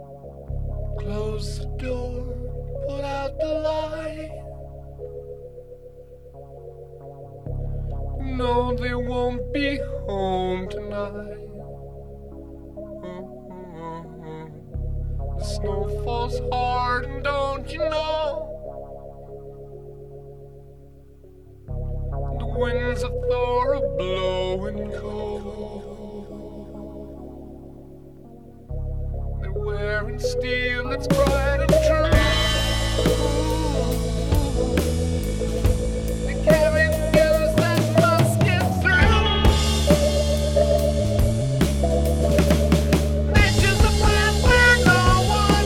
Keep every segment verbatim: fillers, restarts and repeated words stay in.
Close the door, put out the light. No, they won't be home tonight. The snow falls hard, and don't you know? The winds of Thor are blowing cold. They're wearing steel that's bright and true. They carry news that must get through. Nature's a path where no one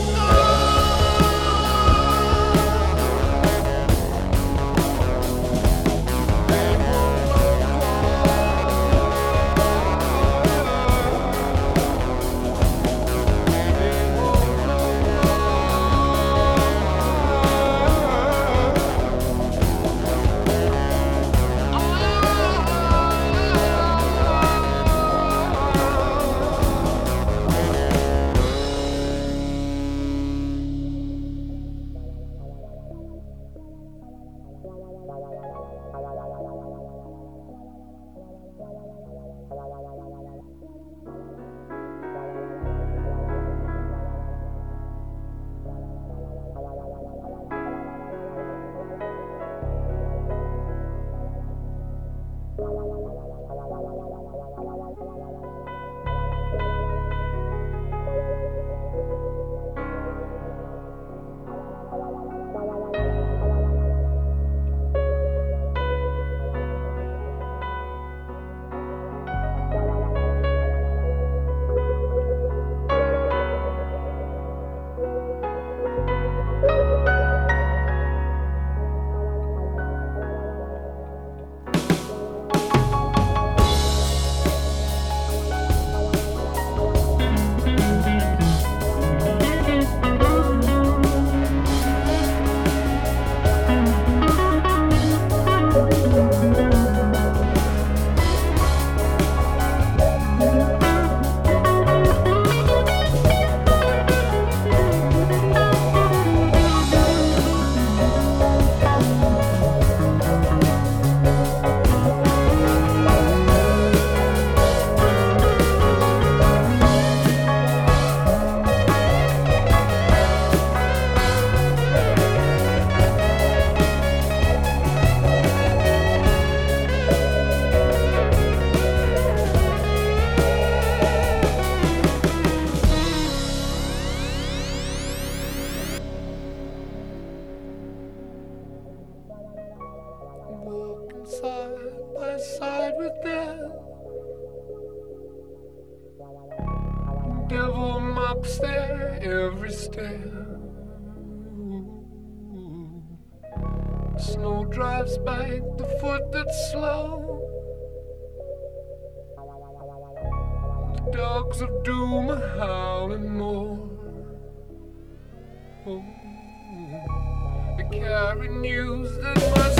side by side with death. Devil mops their every step. Snow drives back the foot that's slow. The dogs of doom are howling more. Oh, they carry news that must